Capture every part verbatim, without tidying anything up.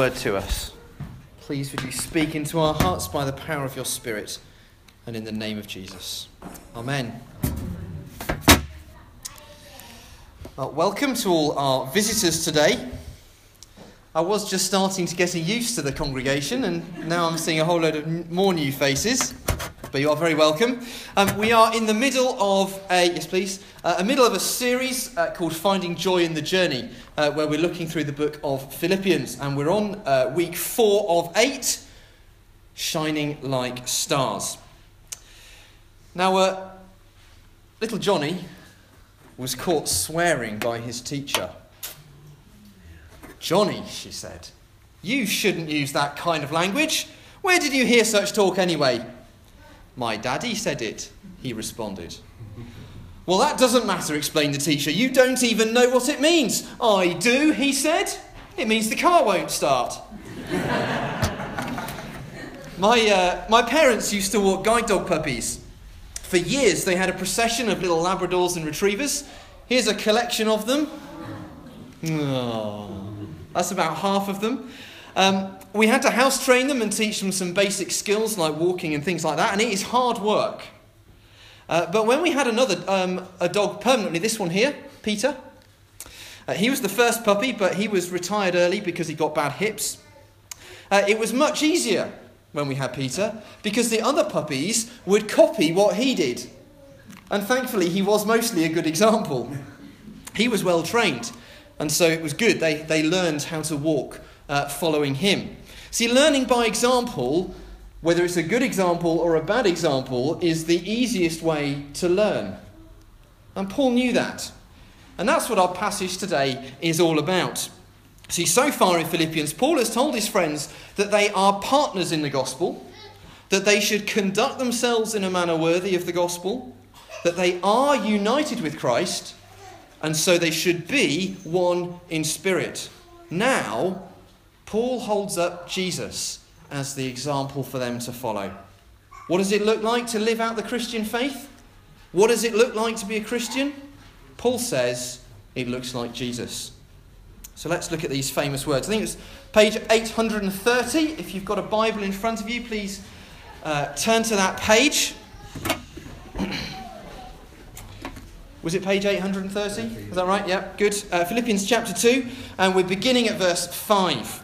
word to us. Please would you speak into our hearts by the power of your Spirit, and in the name of Jesus. Amen. Well, welcome to all our visitors today. I was just starting to get used to the congregation, and now I'm seeing a whole load of more new faces. But you are very welcome. Um, we are in the middle of a yes, please, uh, a middle of a series uh, called "Finding Joy in the Journey," uh, where we're looking through the book of Philippians, and we're on uh, week four of eight, shining like stars. Now, uh, little Johnny was caught swearing by his teacher. "Johnny," she said, "you shouldn't use that kind of language. Where did you hear such talk anyway?" "My daddy said it," he responded. "Well, that doesn't matter," explained the teacher. "You don't even know what it means." "I do," he said. "It means the car won't start." my, uh, my parents used to walk guide dog puppies. For years, they had a procession of little Labradors and Retrievers. Here's a collection of them. Oh, that's about half of them. Um, we had to house train them and teach them some basic skills like walking and things like that, and it is hard work. Uh, but when we had another um, a dog permanently, this one here, Peter, uh, he was the first puppy, but he was retired early because he got bad hips. Uh, it was much easier when we had Peter because the other puppies would copy what he did. And thankfully, he was mostly a good example. He was well trained, and so it was good. They, they learned how to walk Uh, following him. See, learning by example, whether it's a good example or a bad example, is the easiest way to learn. And Paul knew that. And that's what our passage today is all about. See, so far in Philippians, Paul has told his friends that they are partners in the gospel, that they should conduct themselves in a manner worthy of the gospel, that they are united with Christ, and so they should be one in spirit. Now, Paul holds up Jesus as the example for them to follow. What does it look like to live out the Christian faith? What does it look like to be a Christian? Paul says it looks like Jesus. So let's look at these famous words. I think it's page eight hundred thirty. If you've got a Bible in front of you, please uh, turn to that page. Was it page eight hundred thirty? Is that right? Yeah, good. Uh, Philippians chapter two, and we're beginning at verse five.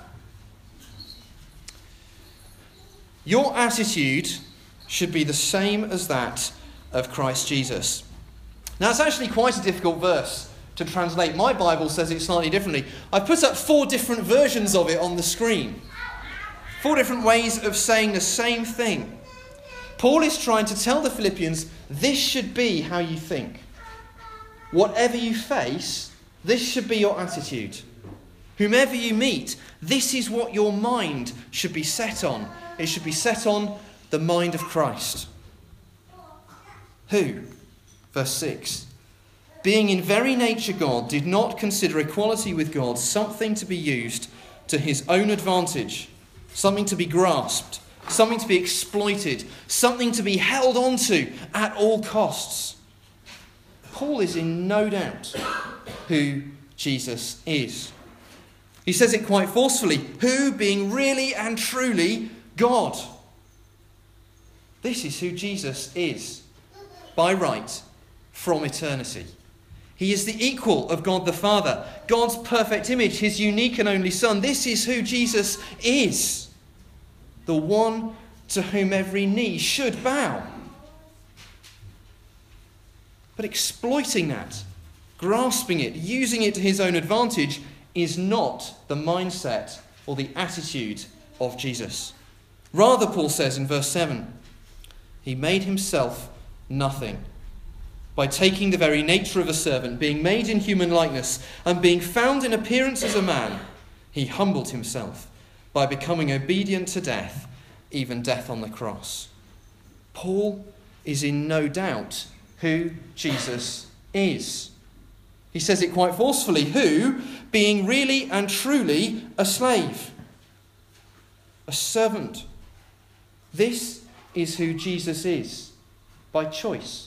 Your attitude should be the same as that of Christ Jesus. Now, it's actually quite a difficult verse to translate. My Bible says it slightly differently. I've put up four different versions of it on the screen. Four different ways of saying the same thing. Paul is trying to tell the Philippians, this should be how you think. Whatever you face, this should be your attitude. Whomever you meet, this is what your mind should be set on. It should be set on the mind of Christ. Who, verse six, being in very nature God, did not consider equality with God something to be used to his own advantage, something to be grasped, something to be exploited, something to be held on to at all costs. Paul is in no doubt who Jesus is. He says it quite forcefully, who being really and truly God. This is who Jesus is, by right, from eternity. He is the equal of God the Father, God's perfect image, his unique and only Son. This is who Jesus is, the one to whom every knee should bow. But exploiting that, grasping it, using it to his own advantage is not the mindset or the attitude of Jesus. Rather, Paul says in verse seven, he made himself nothing by taking the very nature of a servant, being made in human likeness, and being found in appearance as a man, he humbled himself by becoming obedient to death, even death on the cross. Paul is in no doubt who Jesus is. He says it quite forcefully, who, being really and truly a slave, a servant. This is who Jesus is, by choice.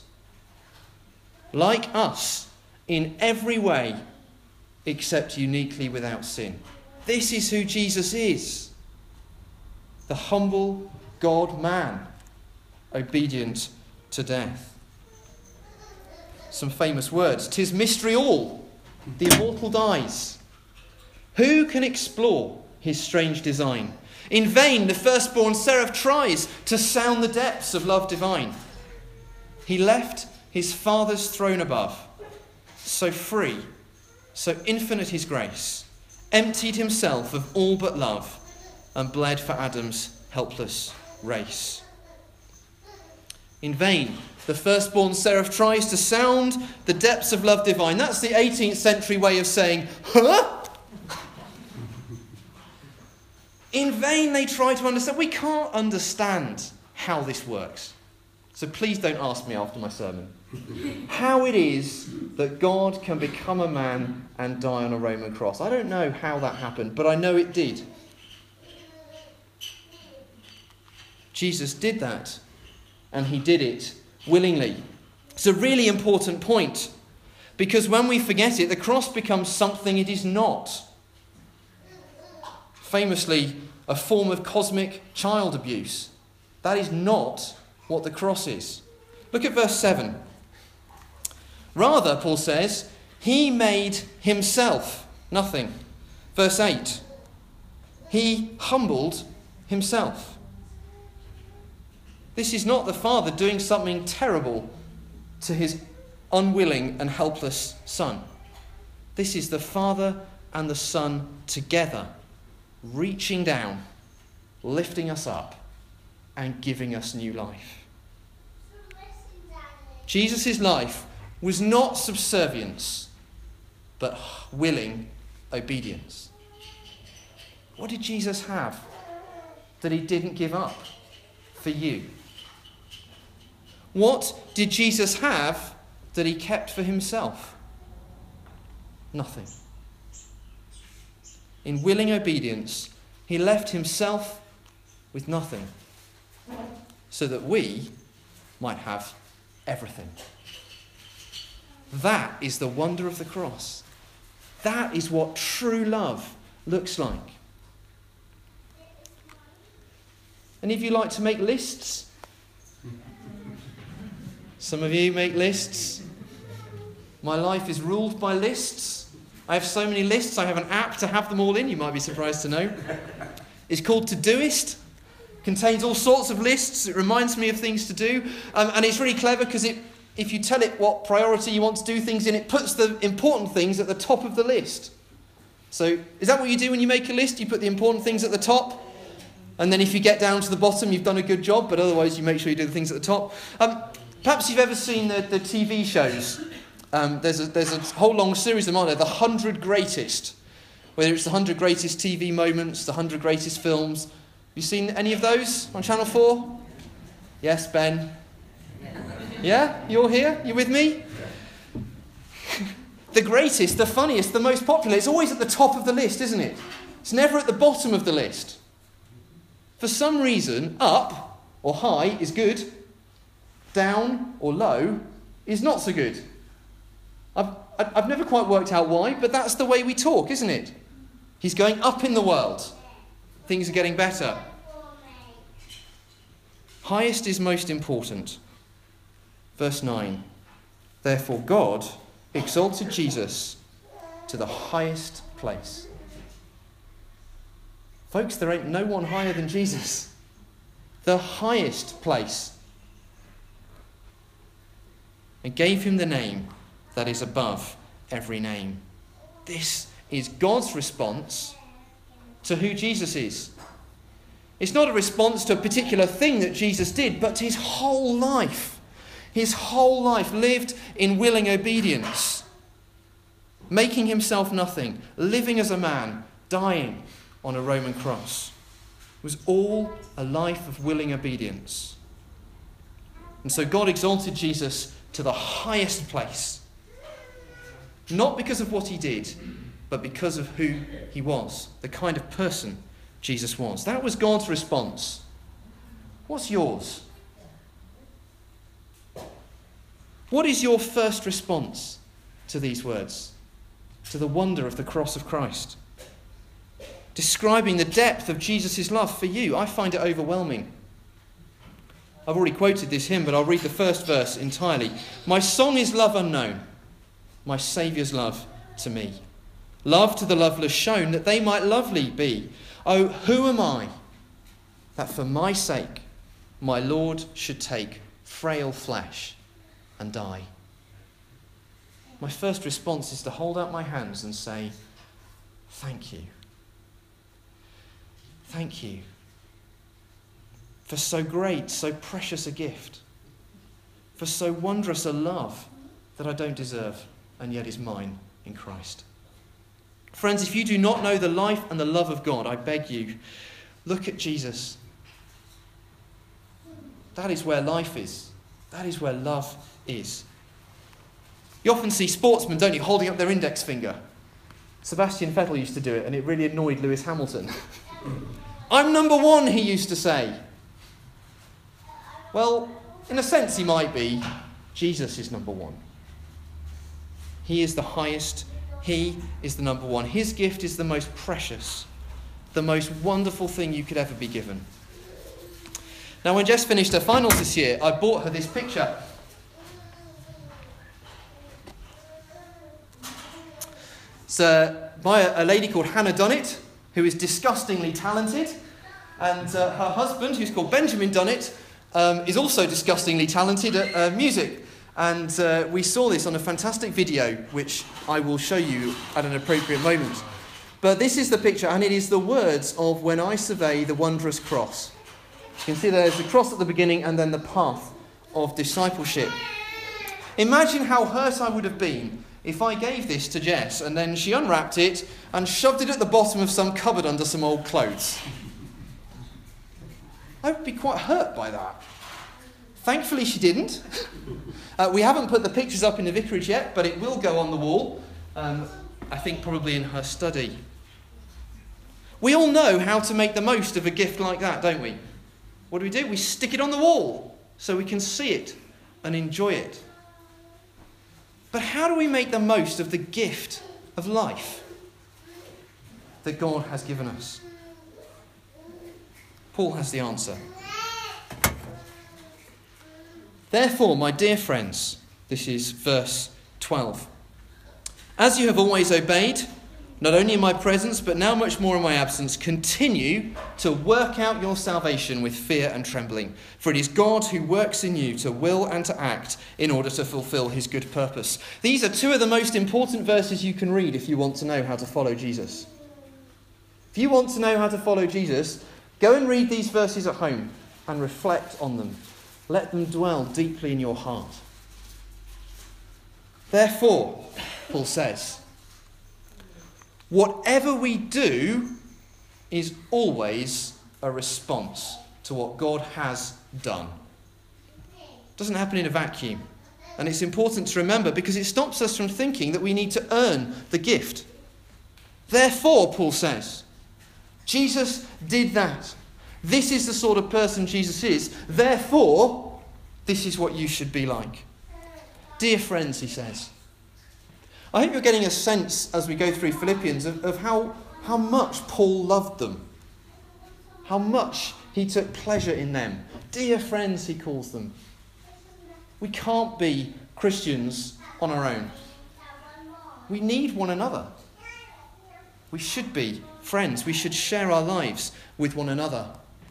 Like us, in every way, except uniquely without sin. This is who Jesus is. The humble God-man, obedient to death. Some famous words. "'Tis mystery all, the immortal dies. Who can explore his strange design? In vain the firstborn seraph tries to sound the depths of love divine. He left his Father's throne above, so free, so infinite his grace, emptied himself of all but love, and bled for Adam's helpless race. In vain the firstborn seraph tries to sound the depths of love divine." That's the eighteenth century way of saying, huh? In vain they try to understand. We can't understand how this works. So please don't ask me after my sermon how it is that God can become a man and die on a Roman cross. I don't know how that happened, but I know it did. Jesus did that, and he did it willingly. It's a really important point, because when we forget it, the cross becomes something it is not. Famously, a form of cosmic child abuse. That is not what the cross is. Look at verse seven. Rather, Paul says, he made himself nothing. Verse eight. He humbled himself. This is not the Father doing something terrible to his unwilling and helpless Son. This is the Father and the Son together, reaching down, lifting us up, and giving us new life. Jesus' life was not subservience, but willing obedience. What did Jesus have that he didn't give up for you? What did Jesus have that he kept for himself? Nothing. In willing obedience, he left himself with nothing, so that we might have everything. That is the wonder of the cross. That is what true love looks like. Any of you like to make lists? Some of you make lists. My life is ruled by lists. I have so many lists, I have an app to have them all in, you might be surprised to know. It's called Todoist. Contains all sorts of lists. It reminds me of things to do. Um, and it's really clever because it, if you tell it what priority you want to do things in, it puts the important things at the top of the list. So is that what you do when you make a list? You put the important things at the top? And then if you get down to the bottom, you've done a good job, but otherwise you make sure you do the things at the top. Um, perhaps you've ever seen the, the T V shows. Um, there's, a, there's a whole long series of them, aren't there? The hundred Greatest. Whether it's the hundred Greatest T V Moments, the hundred Greatest Films. Have you seen any of those on Channel four? Yes, Ben? Yeah? You're here? You with me? The greatest, the funniest, the most popular, it's always at the top of the list, isn't it? It's never at the bottom of the list. For some reason, up or high is good. Down or low is not so good. I've, I've never quite worked out why, but that's the way we talk, isn't it? He's going up in the world. Things are getting better. Highest is most important. Verse nine. Therefore God exalted Jesus to the highest place. Folks, there ain't no one higher than Jesus. The highest place. And gave him the name that is above every name. This is God's response to who Jesus is. It's not a response to a particular thing that Jesus did, but to his whole life. His whole life lived in willing obedience. Making himself nothing, living as a man, dying on a Roman cross. It was all a life of willing obedience. And so God exalted Jesus to the highest place. Not because of what he did, but because of who he was, the kind of person Jesus was. That was God's response. What's yours? What is your first response to these words? To the wonder of the cross of Christ? describing the depth of Jesus' love for you. I find it overwhelming. I've already quoted this hymn, but I'll read the first verse entirely. My song is love unknown, my Saviour's love to me. Love to the loveless shown, that they might lovely be. Oh, who am I, that for my sake my Lord should take frail flesh and die? My first response is to hold out my hands and say, thank you. Thank you for so great, so precious a gift, for so wondrous a love that I don't deserve and yet is mine in Christ. Friends, if you do not know the life and the love of God, I beg you, look at Jesus. That is where life is. That is where love is. You often see sportsmen, don't you, holding up their index finger. Sebastian Vettel used to do it, and it really annoyed Lewis Hamilton. I'm number one, he used to say. Well, in a sense he might be. Jesus is number one. He is the highest. He is the number one. His gift is the most precious, the most wonderful thing you could ever be given. Now, when Jess finished her finals this year, I bought her this picture. It's uh, by a, a lady called Hannah Dunnett, who is disgustingly talented. And uh, her husband, who's called Benjamin Dunnett, um, is also disgustingly talented at uh, music. And uh, we saw this on a fantastic video, which I will show you at an appropriate moment. But this is the picture, and it is the words of When I Survey the Wondrous Cross. You can see there's the cross at the beginning and then the path of discipleship. Imagine how hurt I would have been if I gave this to Jess and then she unwrapped it and shoved it at the bottom of some cupboard under some old clothes. I would be quite hurt by that. Thankfully she didn't. Uh, we haven't put the pictures up in the vicarage yet, but it will go on the wall. Um, I think probably in her study. We all know how to make the most of a gift like that, don't we? What do we do? We stick it on the wall so we can see it and enjoy it. But how do we make the most of the gift of life that God has given us? Paul has the answer. Therefore, my dear friends, this is verse twelve. As you have always obeyed, not only in my presence, but now much more in my absence, continue to work out your salvation with fear and trembling. For it is God who works in you to will and to act in order to fulfill his good purpose. These are two of the most important verses you can read if you want to know how to follow Jesus. If you want to know how to follow Jesus, go and read these verses at home and reflect on them. Let them dwell deeply in your heart. Therefore, Paul says, whatever we do is always a response to what God has done. It doesn't happen in a vacuum. And it's important to remember because it stops us from thinking that we need to earn the gift. Therefore, Paul says, Jesus did that. This is the sort of person Jesus is. Therefore, this is what you should be like. Dear friends, he says, I hope you're getting a sense as we go through Philippians of, of how, how much Paul loved them. How much he took pleasure in them. Dear friends, he calls them. We can't be Christians on our own. We need one another. We should be friends. We should share our lives with one another.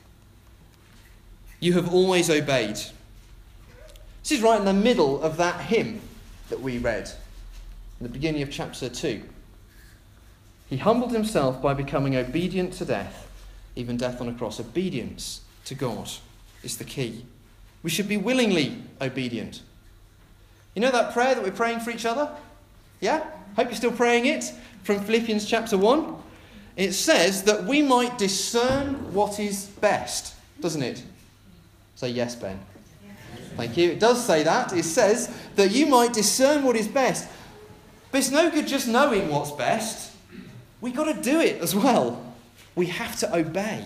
You have always obeyed. This is right in the middle of that hymn that we read in the beginning of chapter two. He humbled himself by becoming obedient to death, even death on a cross. Obedience to God is the key. We should be willingly obedient. You know that prayer that we're praying for each other? Yeah? Hope you're still praying it from Philippians chapter one. It says that we might discern what is best, doesn't it? Say yes, Ben. Thank you. It does say that. It says that you might discern what is best. But it's no good just knowing what's best. We've got to do it as well. We have to obey.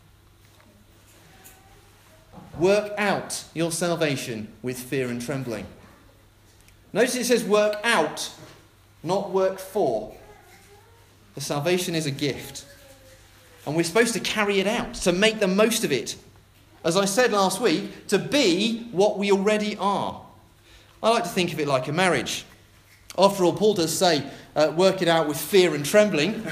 Work out your salvation with fear and trembling. Notice it says work out, not work for. The salvation is a gift. And we're supposed to carry it out, to make the most of it. As I said last week, to be what we already are. I like to think of it like a marriage. After all, Paul does say, uh, work it out with fear and trembling.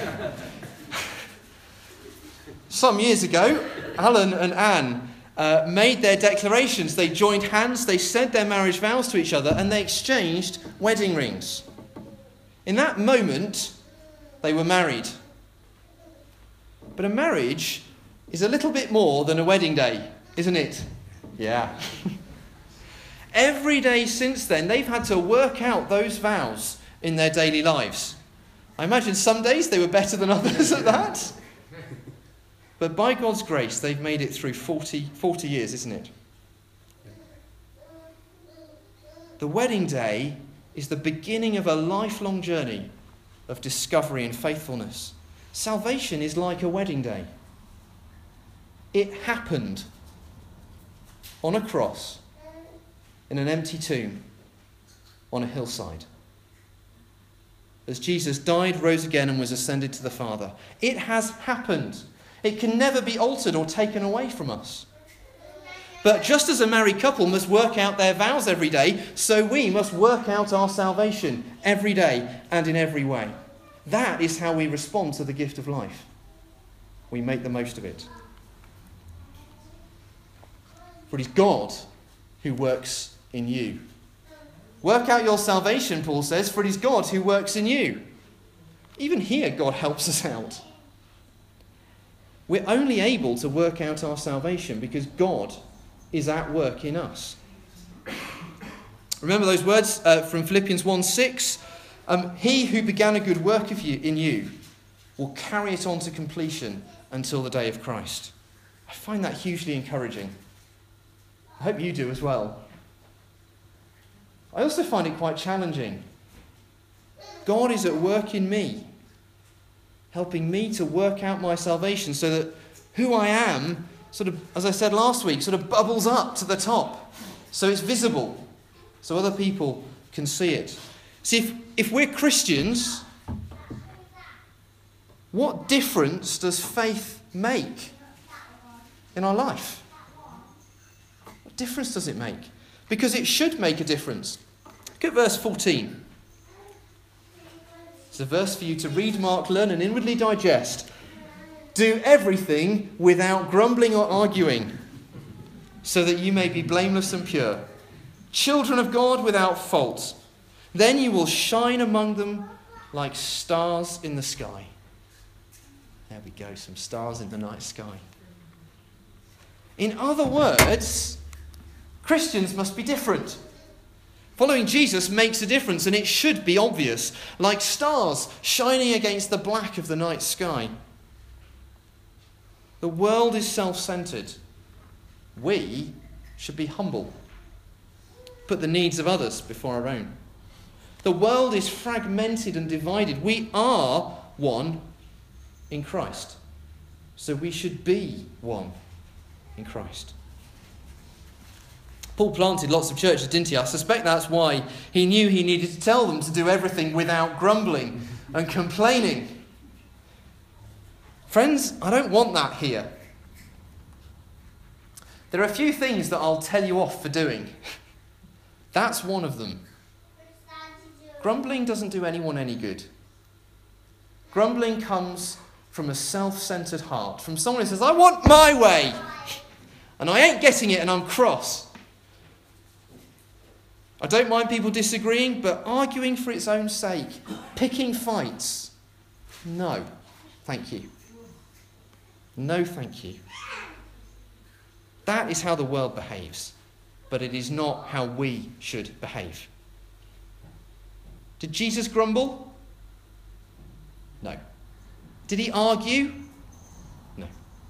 Some years ago, Alan and Anne uh, made their declarations. They joined hands, they said their marriage vows to each other, and they exchanged wedding rings. In that moment, they were married. But a marriage is a little bit more than a wedding day, isn't it? Yeah. Every day since then, they've had to work out those vows in their daily lives. I imagine some days they were better than others at that. But by God's grace, they've made it through forty, forty years, isn't it? The wedding day is the beginning of a lifelong journey of discovery and faithfulness. Salvation is like a wedding day. It happened on a cross, in an empty tomb, on a hillside. As Jesus died, rose again, and was ascended to the Father. It has happened. It can never be altered or taken away from us. But just as a married couple must work out their vows every day, so we must work out our salvation every day and in every way. That is how we respond to the gift of life. We make the most of it. For it is God who works in you. Work out your salvation, Paul says, for it is God who works in you. Even here, God helps us out. We're only able to work out our salvation because God is at work in us. Remember those words uh, from Philippians one six? Um, he who began a good work of you in you will carry it on to completion until the day of Christ. I find that hugely encouraging. I hope you do as well. I also find it quite challenging. God is at work in me, helping me to work out my salvation so that who I am, sort of, as I said last week, sort of bubbles up to the top. So it's visible, so other people can see it. See, if, if we're Christians, what difference does faith make in our life? What difference does it make? Because it should make a difference. Look at verse fourteen. It's a verse for you to read, mark, learn, and inwardly digest. Do everything without grumbling or arguing, so that you may be blameless and pure, children of God without fault. Then you will shine among them like stars in the sky. There we go, some stars in the night sky. In other words, Christians must be different. Following Jesus makes a difference, and it should be obvious, like stars shining against the black of the night sky. The world is self-centered. We should be humble. Put the needs of others before our own. The world is fragmented and divided. We are one in Christ. So we should be one in Christ. Paul planted lots of churches, didn't he? I suspect that's why he knew he needed to tell them to do everything without grumbling and complaining. Friends, I don't want that here. There are a few things that I'll tell you off for doing. That's one of them. Grumbling doesn't do anyone any good. Grumbling comes from a self-centered heart, from someone who says, I want my way, and I ain't getting it and I'm cross. I don't mind people disagreeing, but arguing for its own sake, picking fights, no, thank you. No, thank you. That is how the world behaves, but it is not how we should behave. Did Jesus grumble? No. Did he argue? No.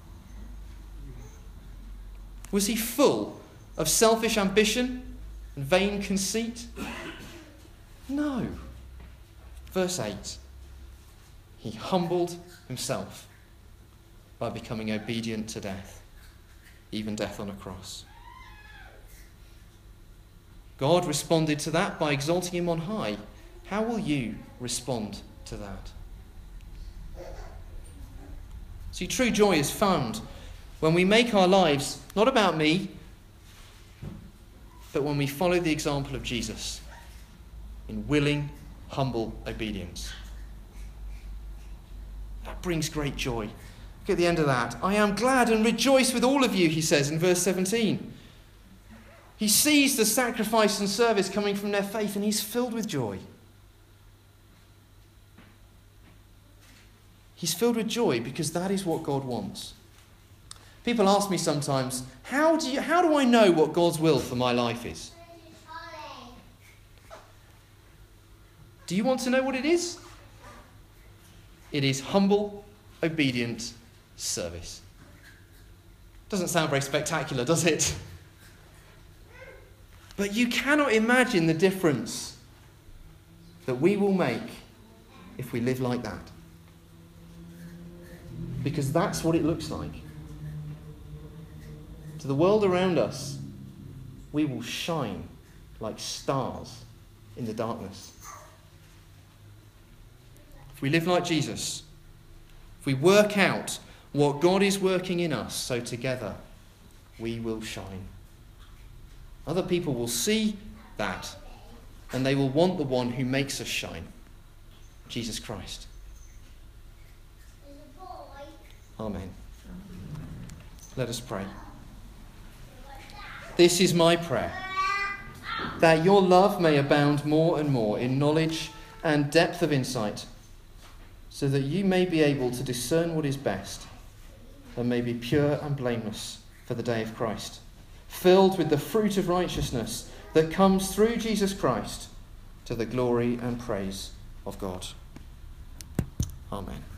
Was he full of selfish ambition and vain conceit? No. Verse eight. He humbled himself by becoming obedient to death, even death on a cross. God responded to that by exalting him on high. How will you respond to that? See, true joy is found when we make our lives not about me, but when we follow the example of Jesus in willing, humble obedience. That brings great joy. Look at the end of that. I am glad and rejoice with all of you, he says in verse seventeen. He sees the sacrifice and service coming from their faith, and he's filled with joy. He's filled with joy because that is what God wants. People ask me sometimes, how do you, how do I know what God's will for my life is? Do you want to know what it is? It is humble, obedient service. Doesn't sound very spectacular, does it? But you cannot imagine the difference that we will make if we live like that. Because that's what it looks like. To the world around us, we will shine like stars in the darkness. If we live like Jesus, if we work out what God is working in us, so together we will shine. Other people will see that, and they will want the one who makes us shine, Jesus Christ. Amen. Let us pray. This is my prayer, that your love may abound more and more in knowledge and depth of insight, so that you may be able to discern what is best and may be pure and blameless for the day of Christ, filled with the fruit of righteousness that comes through Jesus Christ to the glory and praise of God. Amen.